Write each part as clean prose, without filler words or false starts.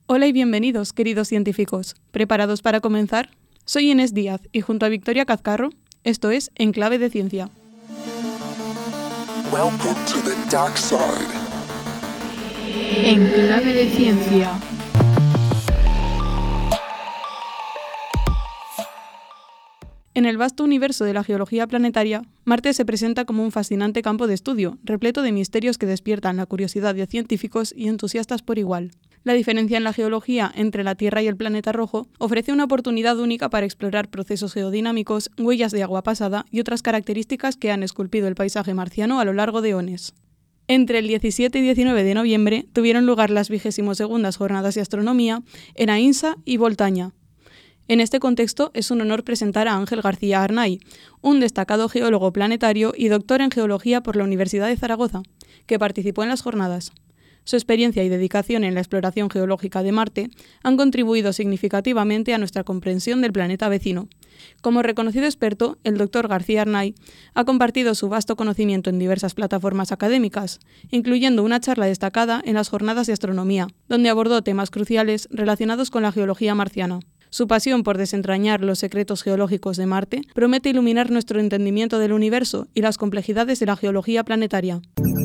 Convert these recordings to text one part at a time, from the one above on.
Hola y bienvenidos, queridos científicos. ¿Preparados para comenzar? Soy Inés Díaz y junto a Victoria Cazcarro, esto es En Clave de Ciencia. Welcome to the dark side. En Clave de Ciencia. En el vasto universo de la geología planetaria, Marte se presenta como un fascinante campo de estudio, repleto de misterios que despiertan la curiosidad de científicos y entusiastas por igual. La diferencia en la geología entre la Tierra y el planeta rojo ofrece una oportunidad única para explorar procesos geodinámicos, huellas de agua pasada y otras características que han esculpido el paisaje marciano a lo largo de eones. Entre el 17 y 19 de noviembre tuvieron lugar las 22ª Jornadas de Astronomía en Ainsa y Boltaña. En este contexto es un honor presentar a Ángel García Arnay, un destacado geólogo planetario y doctor en geología por la Universidad de Zaragoza, que participó en las jornadas. Su experiencia y dedicación en la exploración geológica de Marte han contribuido significativamente a nuestra comprensión del planeta vecino. Como reconocido experto, el doctor García Arnay ha compartido su vasto conocimiento en diversas plataformas académicas, incluyendo una charla destacada en las Jornadas de Astronomía, donde abordó temas cruciales relacionados con la geología marciana. Su pasión por desentrañar los secretos geológicos de Marte promete iluminar nuestro entendimiento del universo y las complejidades de la geología planetaria.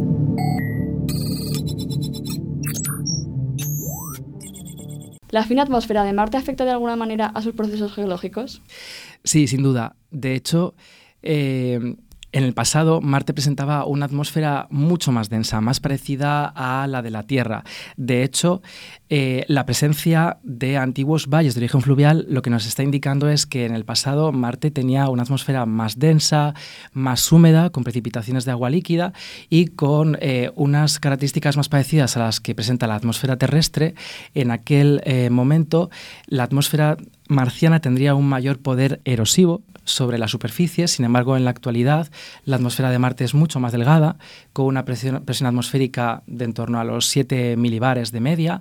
¿La fina atmósfera de Marte afecta de alguna manera a sus procesos geológicos? Sí, sin duda. De hecho, en el pasado, Marte presentaba una atmósfera mucho más densa, más parecida a la de la Tierra. De hecho, la presencia de antiguos valles de origen fluvial lo que nos está indicando es que en el pasado Marte tenía una atmósfera más densa, más húmeda, con precipitaciones de agua líquida y con unas características más parecidas a las que presenta la atmósfera terrestre. En aquel momento, la atmósfera marciana tendría un mayor poder erosivo sobre la superficie. Sin embargo, en la actualidad, la atmósfera de Marte es mucho más delgada, con una presión atmosférica de en torno a los 7 milibares de media,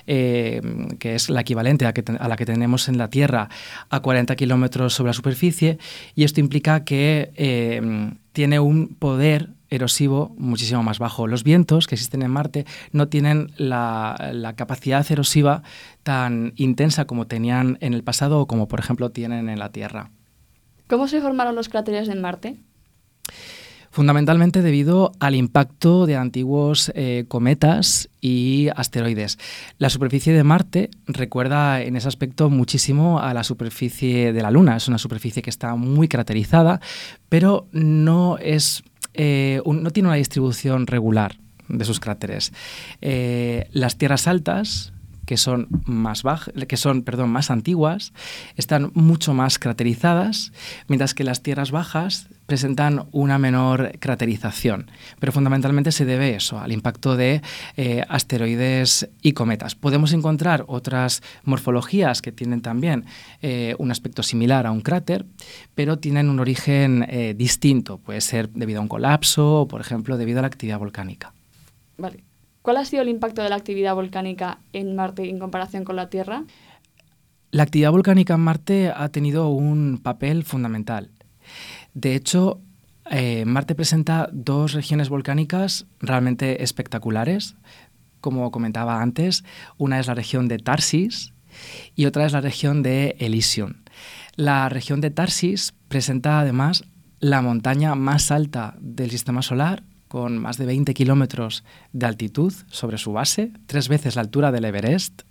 que es la equivalente a la que tenemos en la Tierra a 40 kilómetros sobre la superficie, y esto implica que tiene un poder erosivo muchísimo más bajo. Los vientos que existen en Marte no tienen la capacidad erosiva tan intensa como tenían en el pasado o como, por ejemplo, tienen en la Tierra. ¿Cómo se formaron los cráteres en Marte? Fundamentalmente debido al impacto de antiguos cometas y asteroides. La superficie de Marte recuerda en ese aspecto muchísimo a la superficie de la Luna. Es una superficie que está muy craterizada, pero no tiene una distribución regular de sus cráteres. Las tierras altas, que son más antiguas, están mucho más craterizadas, mientras que las tierras bajas presentan una menor craterización. Pero fundamentalmente se debe eso, al impacto de asteroides y cometas. Podemos encontrar otras morfologías que tienen también un aspecto similar a un cráter, pero tienen un origen distinto. Puede ser debido a un colapso o, por ejemplo, debido a la actividad volcánica. Vale. ¿Cuál ha sido el impacto de la actividad volcánica en Marte en comparación con la Tierra? La actividad volcánica en Marte ha tenido un papel fundamental. De hecho, Marte presenta dos regiones volcánicas realmente espectaculares. Como comentaba antes, una es la región de Tharsis y otra es la región de Elysium. La región de Tharsis presenta además la montaña más alta del sistema solar, con más de 20 kilómetros de altitud sobre su base, 3 veces la altura del Everest.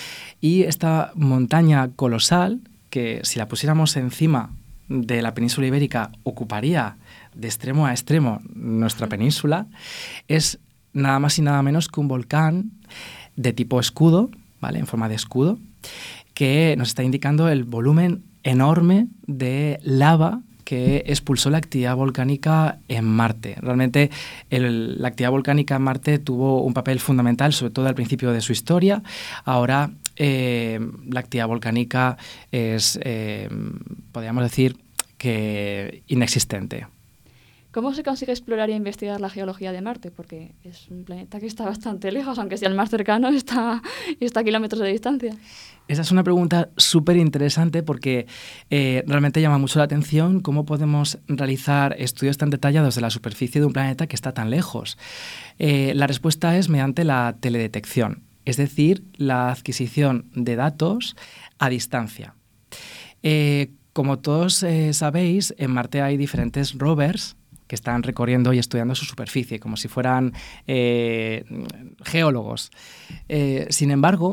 Y esta montaña colosal, que si la pusiéramos encima de la península ibérica ocuparía de extremo a extremo nuestra península, es nada más y nada menos que un volcán de tipo escudo, ¿vale?, en forma de escudo, que nos está indicando el volumen enorme de lava que expulsó la actividad volcánica en Marte. Realmente la actividad volcánica en Marte tuvo un papel fundamental, sobre todo al principio de su historia. Ahora la actividad volcánica es, podríamos decir, que inexistente. ¿Cómo se consigue explorar e investigar la geología de Marte? Porque es un planeta que está bastante lejos, aunque sea el más cercano, está a kilómetros de distancia. Esa es una pregunta súper interesante porque realmente llama mucho la atención cómo podemos realizar estudios tan detallados de la superficie de un planeta que está tan lejos. La respuesta es mediante la teledetección. es decir, la adquisición de datos a distancia. Como todos sabéis, en Marte hay diferentes rovers que están recorriendo y estudiando su superficie, como si fueran geólogos. Sin embargo,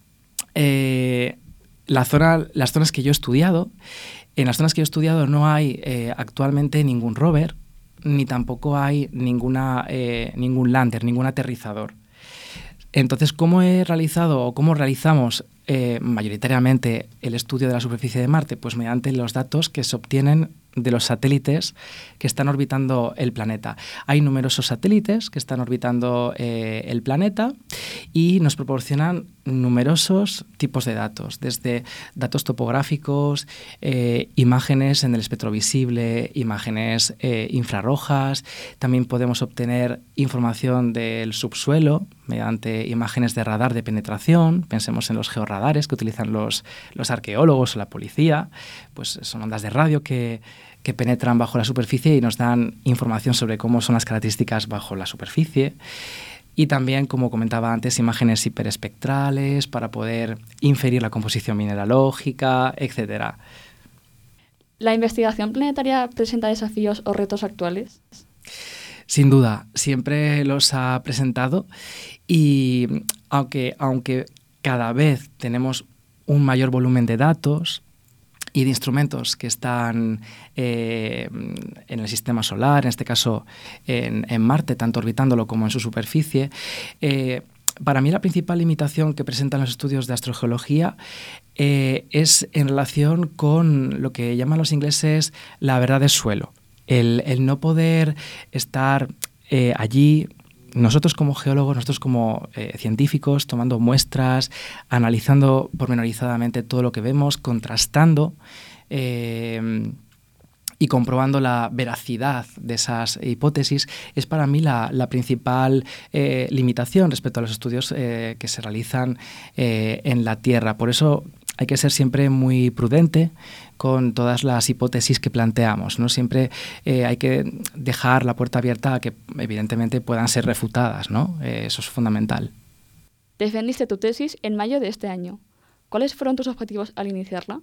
las zonas que yo he estudiado, en las zonas que yo he estudiado no hay actualmente ningún rover, ni tampoco hay ningún lander, ningún aterrizador. Entonces, ¿cómo realizamos mayoritariamente el estudio de la superficie de Marte? Pues mediante los datos que se obtienen de los satélites que están orbitando el planeta. Hay numerosos satélites que están orbitando el planeta y nos proporcionan numerosos tipos de datos, desde datos topográficos, imágenes en el espectro visible, imágenes infrarrojas. También podemos obtener información del subsuelo mediante imágenes de radar de penetración. Pensemos en los georradares que utilizan los arqueólogos o la policía. Pues son ondas de radio que penetran bajo la superficie y nos dan información sobre cómo son las características bajo la superficie. Y también, como comentaba antes, imágenes hiperespectrales para poder inferir la composición mineralógica, etc. ¿La investigación planetaria presenta desafíos o retos actuales? Sin duda, siempre los ha presentado y aunque cada vez tenemos un mayor volumen de datos y de instrumentos que están en el sistema solar, en este caso en Marte, tanto orbitándolo como en su superficie, para mí la principal limitación que presentan los estudios de astrogeología es en relación con lo que llaman los ingleses la verdad del suelo. El no poder estar allí, nosotros como geólogos, nosotros como científicos, tomando muestras, analizando pormenorizadamente todo lo que vemos, contrastando y comprobando la veracidad de esas hipótesis, es para mí la principal limitación respecto a los estudios que se realizan en la Tierra. Por eso hay que ser siempre muy prudente con todas las hipótesis que planteamos, ¿no? Siempre hay que dejar la puerta abierta a que evidentemente puedan ser refutadas, ¿no? Eso es fundamental. Defendiste tu tesis en mayo de este año. ¿Cuáles fueron tus objetivos al iniciarla?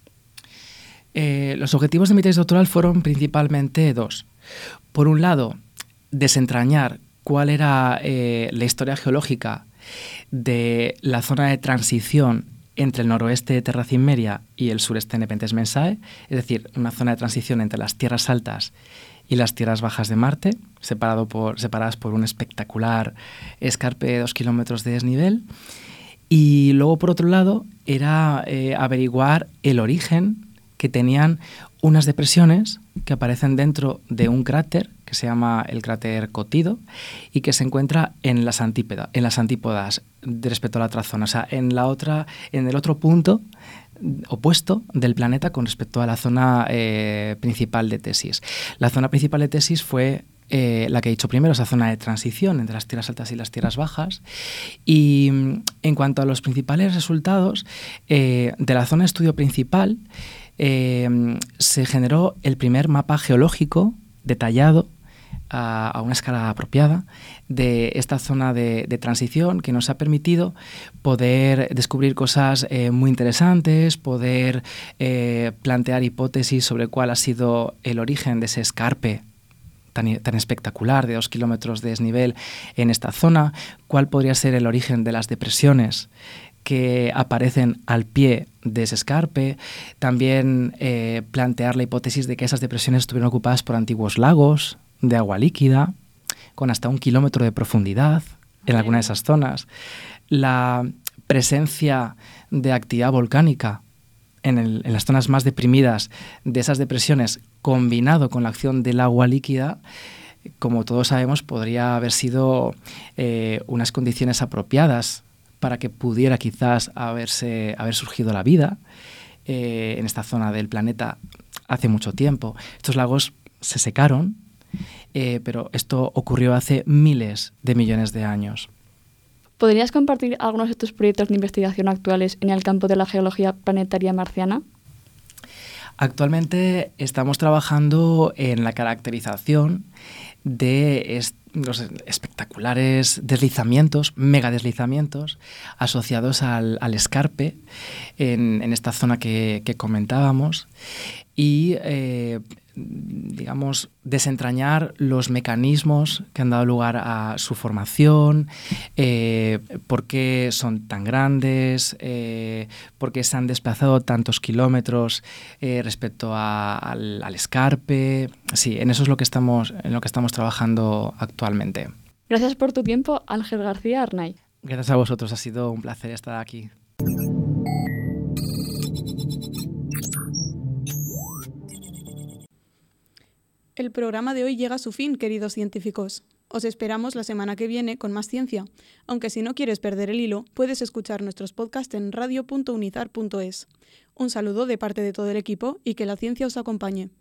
Los objetivos de mi tesis doctoral fueron principalmente dos. Por un lado, desentrañar cuál era la historia geológica de la zona de transición entre el noroeste de Terra Cimmeria y el sureste de Nepenthes Mensae, es decir, una zona de transición entre las tierras altas y las tierras bajas de Marte, separadas por un espectacular escarpe de 2 kilómetros de desnivel. Y luego, por otro lado, era averiguar el origen que tenían unas depresiones que aparecen dentro de un cráter que se llama el cráter Cotido y que se encuentra en las antípodas respecto a la otra zona, o sea, en el otro punto opuesto del planeta con respecto a la zona principal de tesis. La zona principal de tesis fue la que he dicho primero, esa zona de transición entre las tierras altas y las tierras bajas. Y en cuanto a los principales resultados, de la zona de estudio principal se generó el primer mapa geológico detallado a una escala apropiada de esta zona de transición, que nos ha permitido poder descubrir cosas muy interesantes, poder plantear hipótesis sobre cuál ha sido el origen de ese escarpe tan espectacular de 2 kilómetros de desnivel en esta zona, cuál podría ser el origen de las depresiones que aparecen al pie de ese escarpe, también plantear la hipótesis de que esas depresiones estuvieron ocupadas por antiguos lagos de agua líquida, con hasta 1 kilómetro de profundidad en alguna de esas zonas, la presencia de actividad volcánica en las zonas más deprimidas de esas depresiones, combinado con la acción del agua líquida, como todos sabemos, podría haber sido unas condiciones apropiadas para que pudiera quizás haber surgido la vida en esta zona del planeta hace mucho tiempo. Estos lagos se secaron, pero esto ocurrió hace miles de millones de años. ¿Podrías compartir algunos de tus proyectos de investigación actuales en el campo de la geología planetaria marciana? Actualmente estamos trabajando en la caracterización de los espectaculares deslizamientos, megadeslizamientos, asociados al escarpe en esta zona que comentábamos y, digamos, desentrañar los mecanismos que han dado lugar a su formación, por qué son tan grandes, por qué se han desplazado tantos kilómetros respecto al escarpe. Sí, en eso es en lo que estamos trabajando actualmente. Gracias por tu tiempo, Ángel García Arnay. Gracias a vosotros, ha sido un placer estar aquí. El programa de hoy llega a su fin, queridos científicos. Os esperamos la semana que viene con más ciencia, aunque si no quieres perder el hilo, puedes escuchar nuestros podcasts en radio.unizar.es. Un saludo de parte de todo el equipo y que la ciencia os acompañe.